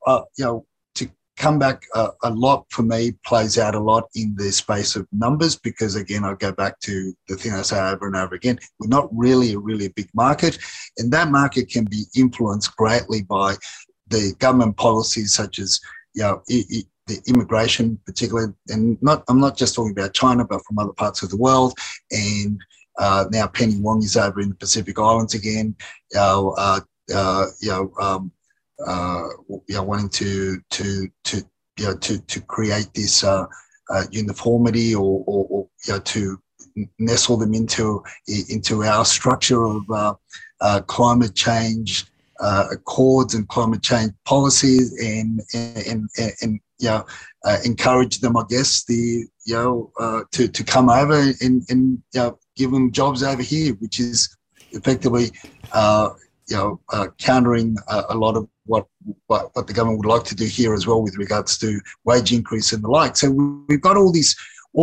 a lot for me, plays out a lot in the space of numbers, because again, I go back to the thing I say over and over again, we're not really a big market, and that market can be influenced greatly by the government policies such as, the immigration particularly, and I'm not just talking about China, but from other parts of the world. And now Penny Wong is over in the Pacific Islands again, wanting to create this uniformity or to nestle them into our structure of climate change accords and climate change policies, and encourage them, I guess, to come over and give them jobs over here, which is effectively countering a lot of what the government would like to do here as well with regards to wage increase and the like. So we've got all these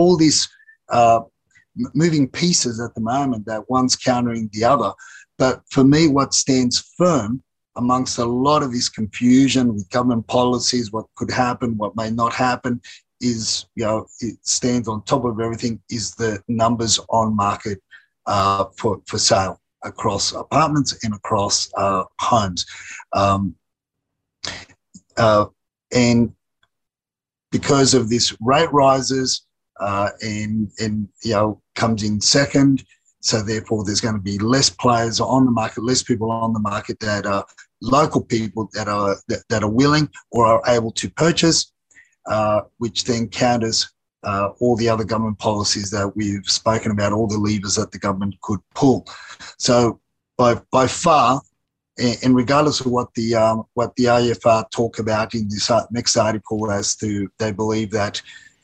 moving pieces at the moment that one's countering the other. But for me, what stands firm amongst a lot of this confusion with government policies, what could happen, what may not happen, is, it stands on top of everything, is the numbers on market for sale. across apartments and across homes. And because of this rate rises and comes in second, so therefore there's going to be less players on the market, less people on the market that are local people that are willing or are able to purchase, which then counters all the other government policies that we've spoken about, all the levers that the government could pull. So by far, and regardless of what the AFR talk about in this next article, as to they believe that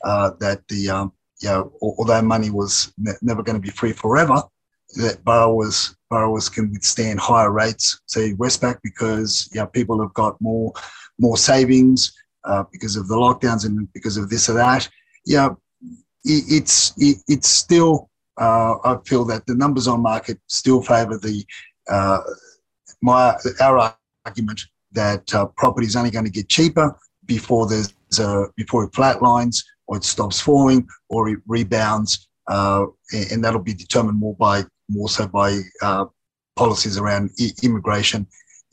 although money was never going to be free forever, that borrowers can withstand higher rates, say Westpac, because people have got more savings because of the lockdowns and because of this or that. It's still I feel that the numbers on market still favour our argument that property is only going to get cheaper before before it flatlines or it stops falling or it rebounds, and that'll be determined more so by policies around immigration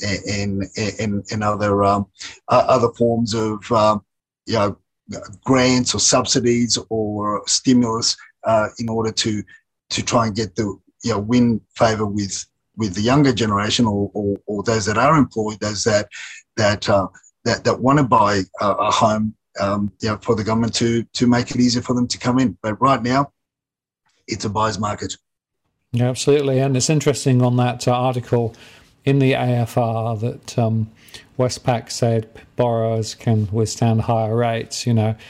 and other forms of grants or subsidies or stimulus in order to try and get win favour with the younger generation or those that are employed, those that want to buy a home, for the government to make it easier for them to come in. But right now, it's a buyer's market.
Yeah, absolutely. And it's interesting on that article in the AFR that Westpac said borrowers can withstand higher rates.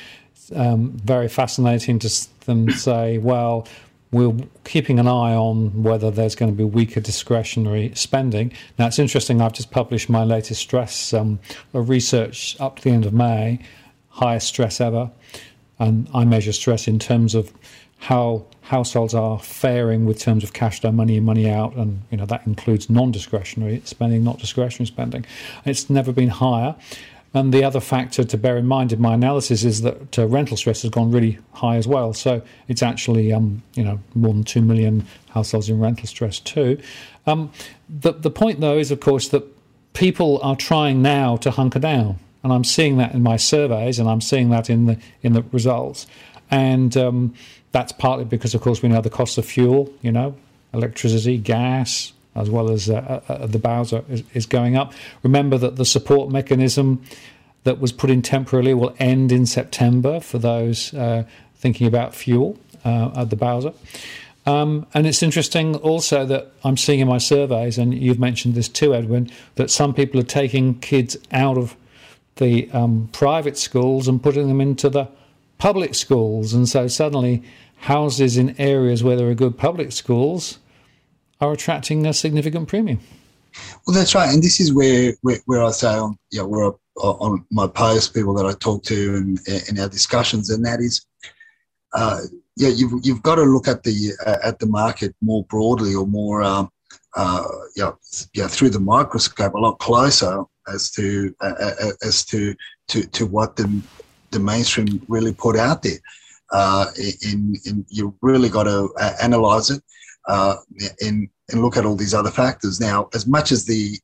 Very fascinating to them say, well, we're keeping an eye on whether there's going to be weaker discretionary spending. Now, it's interesting, I've just published my latest stress research up to the end of May, highest stress ever, and I measure stress in terms of how households are faring with terms of cash flow, money in, money out, and that includes non-discretionary spending, not discretionary spending. It's never been higher. And the other factor to bear in mind in my analysis is that rental stress has gone really high as well. So it's actually, more than 2 million households in rental stress too. The point, though, is, of course, that people are trying now to hunker down. And I'm seeing that in my surveys, and I'm seeing that in the results. And that's partly because, of course, we know the cost of fuel, electricity, gas, as well as the Bowser is going up. Remember that the support mechanism that was put in temporarily will end in September for those thinking about fuel at the Bowser. And it's interesting also that I'm seeing in my surveys, and you've mentioned this too, Edwin, that some people are taking kids out of the private schools and putting them into the public schools. And so suddenly houses in areas where there are good public schools are attracting a significant premium.
Well, that's right, and this is where I say on my post, people that I talk to and in our discussions, and that is, you've got to look at the market more broadly, or more through the microscope, a lot closer as to what the mainstream really put out there, and you really got to analyse it. And look at all these other factors. Now, as much as these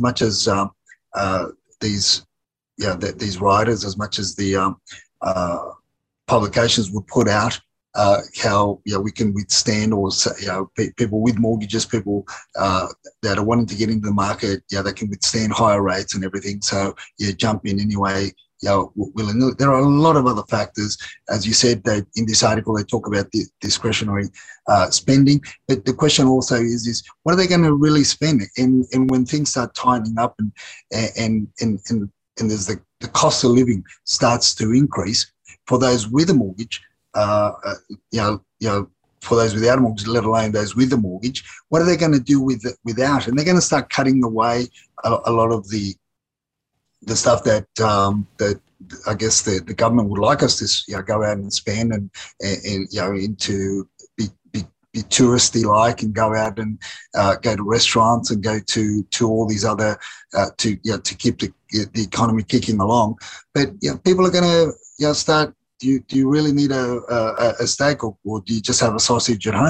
writers, as much as the publications would put out, how we can withstand, or people with mortgages, people that are wanting to get into the market, they can withstand higher rates and everything. So jump in anyway. Willing. There are a lot of other factors, as you said. That in this article they talk about the discretionary spending, but the question also is what are they going to really spend? And when things start tightening up and there's the cost of living starts to increase for those with a mortgage, for those without a mortgage, let alone those with a mortgage, what are they going to do without? And they're going to start cutting away a lot of the stuff that I guess the government would like us to go out and spend and into be touristy like, and go out and go to restaurants and go to all these other to keep the economy kicking along. But people are going to start. Do you really need a steak, or do you just have a sausage at home?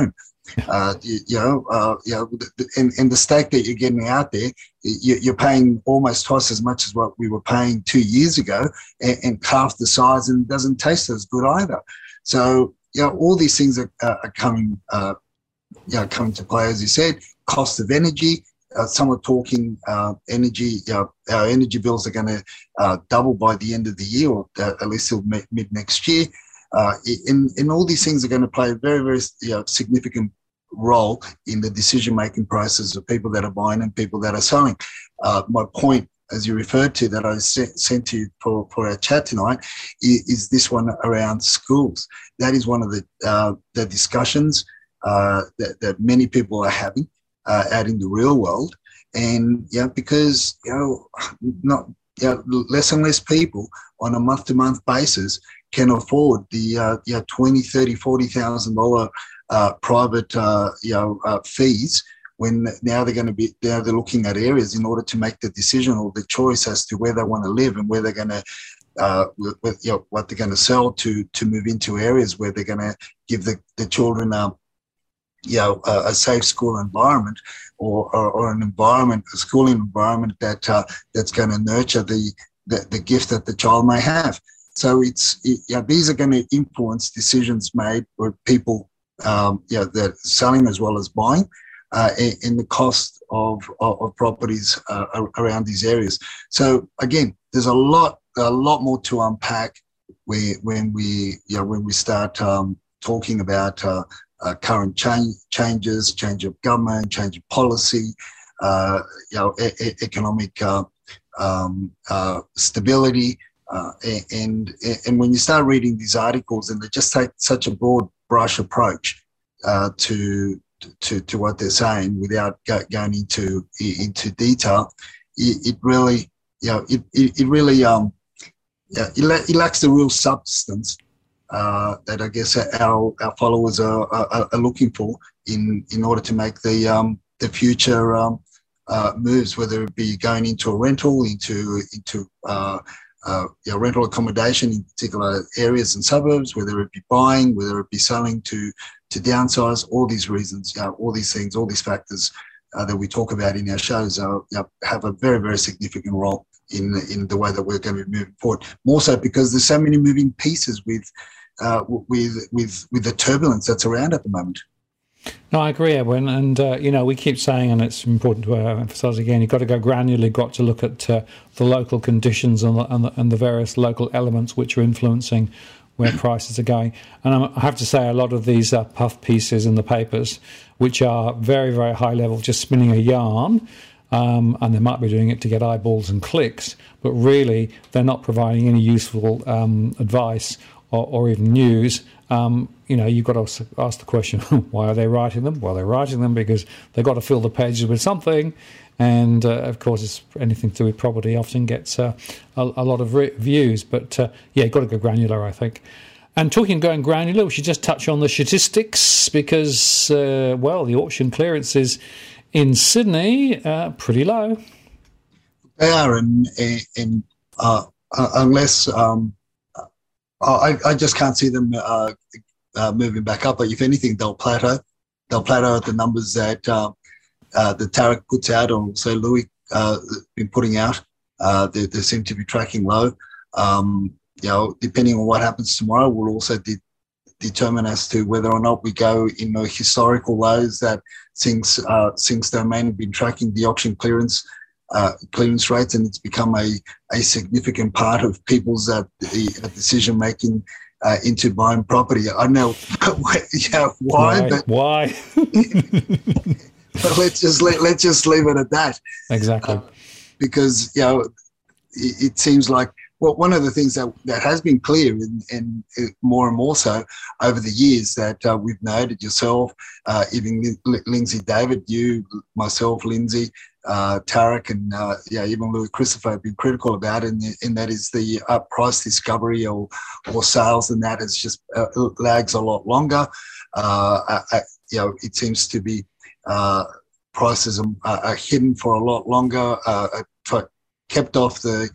And the stake that you're getting out there, you're paying almost twice as much as what we were paying 2 years ago, and half the size, and it doesn't taste as good either. So, all these things are coming, coming to play, as you said. Cost of energy. Some are talking energy. Our energy bills are going to double by the end of the year, or at least till mid next year. And all these things are going to play a very, very significant role in the decision-making process of people that are buying and people that are selling. My point, as you referred to, that I sent to you for our chat tonight, is this one around schools. That is one of the discussions that many people are having out in the real world. And because less and less people on a month-to-month basis can afford the $20,000, $30,000, $40,000 private fees, when now they're looking at areas in order to make the decision or the choice as to where they want to live and where they're going to what they're going to sell to move into areas where they're going to give the children a safe school environment, or an environment, a schooling environment that's going to nurture the gift that the child may have. So these are going to influence decisions made for people that are selling as well as buying, in the cost of properties around these areas. So again, there's a lot more to unpack when we start talking about current changes, change of government, change of policy, economic stability, and when you start reading these articles, and they just take such a broad brush approach to what they're saying without going into detail, it really it lacks the real substance that I guess our followers are looking for in order to make the future moves, whether it be going into a rental, into rental accommodation in particular areas and suburbs, whether it be buying, whether it be selling to downsize. All these reasons, all these things, all these factors that we talk about in our shows have a very, very significant role in the way that we're going to be moving forward. More so because there's so many moving pieces with the turbulence that's around at the moment.
No, I agree, Edwin. And, we keep saying, and it's important to emphasise again, you've got to go granular, you've got to look at the local conditions and the various local elements which are influencing where prices are going. And I have to say, a lot of these puff pieces in the papers, which are very, very high level, just spinning a yarn, and they might be doing it to get eyeballs and clicks, but really they're not providing any useful advice or even news. You've got to ask the question, why are they writing them? Well, they're writing them because they've got to fill the pages with something. And, of course, it's anything to do with property often gets a lot of views. But, you've got to go granular, I think. And going granular, we should just touch on the statistics because, the auction clearances in Sydney are pretty low.
They are, and unless... I just can't see them moving back up. But if anything, they'll plateau. They'll plateau at the numbers that the Tarek puts out, or say Louis been putting out. They seem to be tracking low. Depending on what happens tomorrow, will also determine as to whether or not we go in the historical lows that Singh's domain have been tracking the auction clearance rates, and it's become a significant part of people's decision making into buying property. I don't know why, but
why?
But let's just leave it at that.
Exactly,
because it seems like one of the things that has been clear and more and more so over the years that we've noted, yourself, even Lindsay, David, you, myself, Lindsay, Tarek, and even Louis Christopher have been critical about it, and that is the price discovery or sales, and that has just lags a lot longer. It seems to be prices are hidden for a lot longer, kept off the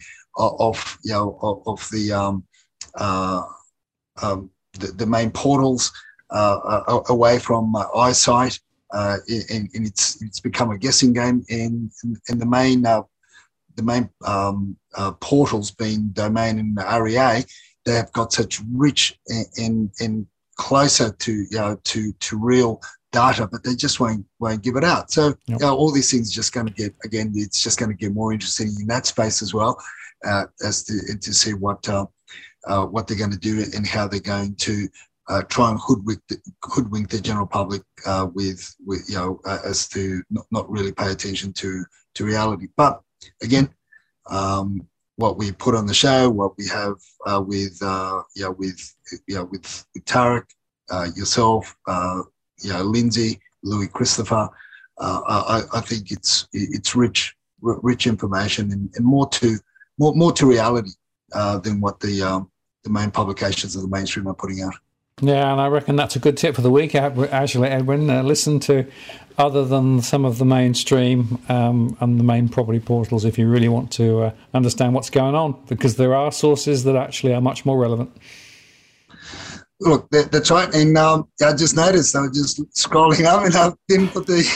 main portals away from eyesight, and it's become a guessing game. And the main portals being Domain and REA, they have got such rich and closer to real data, but they just won't give it out. So all these things are just going to get, again, it's just going to get more interesting in that space as well, as to see what they're going to do and how they're going to try and hoodwink the general public with as to not really pay attention to reality. But again, what we put on the show, what we have with Tarek, yourself, Lindsay, Louis Christopher, I think it's rich information and more to reality than what the main publications of the mainstream are putting out.
Yeah, and I reckon that's a good tip for the week, actually, Edwin. Listen to other than some of the mainstream and the main property portals if you really want to understand what's going on, because there are sources that actually are much more relevant.
Look, that's right. And I just noticed, I was just scrolling up and I didn't put the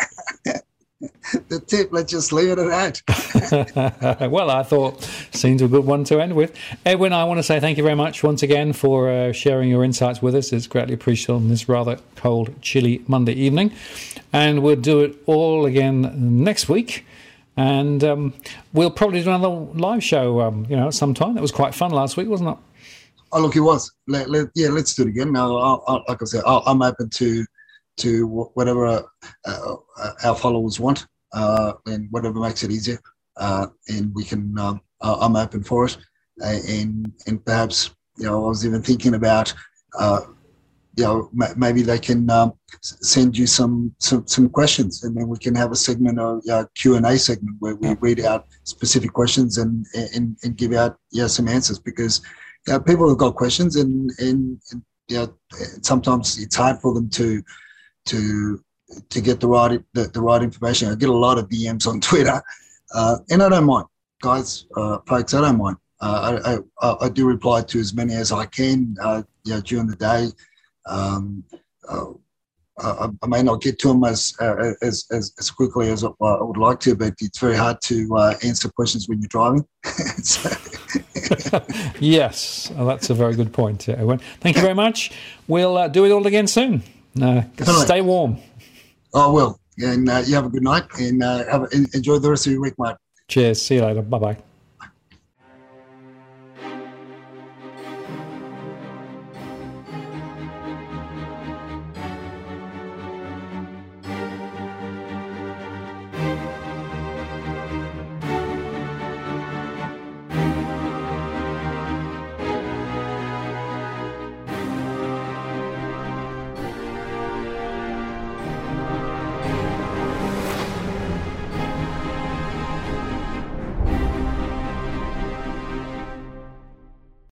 tip. Let's just leave it at
that. Well, I thought seems a good one to end with. Edwin, I want to say thank you very much once again for sharing your insights with us. It's greatly appreciated on this rather cold, chilly Monday evening. And we'll do it all again next week. And we'll probably do another live show, sometime. It was quite fun last week, wasn't it?
Oh, look, it was. Let's do it again. Now, like I said, I'm open to whatever our followers want, and whatever makes it easier. And we can. I'm open for it. And perhaps I was even thinking about maybe they can send you some questions, and then we can have a segment of Q&A segment where we read out specific questions and give out some answers, because people have got questions and sometimes it's hard for them to get the right information. I get a lot of DMs on Twitter, and I don't mind, guys, folks. I don't mind. I do reply to as many as I can during the day. I may not get to them as quickly as I would like to, but it's very hard to answer questions when you're driving.
Yes, that's a very good point, Owen. Thank you very much. We'll do it all again soon. Stay warm.
I will. And you have a good night, and enjoy the rest of your week, mate.
Cheers. See you later. Bye-bye.